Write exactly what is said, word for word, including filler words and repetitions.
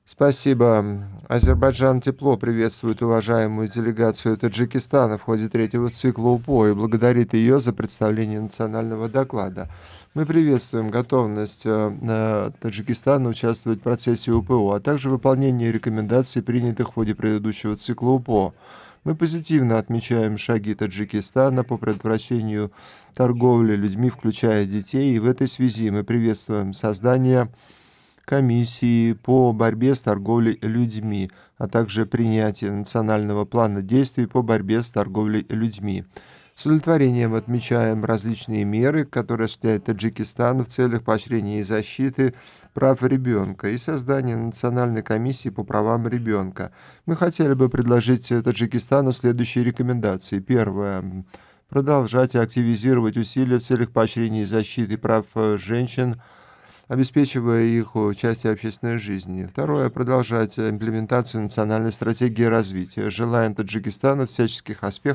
Спасибо. Азербайджан тепло приветствует уважаемую делегацию Таджикистана в ходе третьего цикла УПО и благодарит ее за представление национального доклада. Мы приветствуем готовность э, э, Таджикистана участвовать в процессе УПО, а также выполнение рекомендаций, принятых в ходе предыдущего цикла УПО. Мы позитивно отмечаем шаги Таджикистана по предотвращению торговли людьми, включая детей, и в этой связи мы приветствуем создание комиссии по борьбе с торговлей людьми, а также принятие национального плана действий по борьбе с торговлей людьми. С удовлетворением отмечаем различные меры, которые осуществляет Таджикистан в целях поощрения и защиты прав ребенка и создания Национальной комиссии по правам ребенка. Мы хотели бы предложить Таджикистану следующие рекомендации. Первое. Продолжать активизировать усилия в целях поощрения и защиты прав э, женщин, обеспечивая их участие в общественной жизни. Второе. Продолжать имплементацию национальной стратегии развития. Желаем Таджикистану всяческих аспектов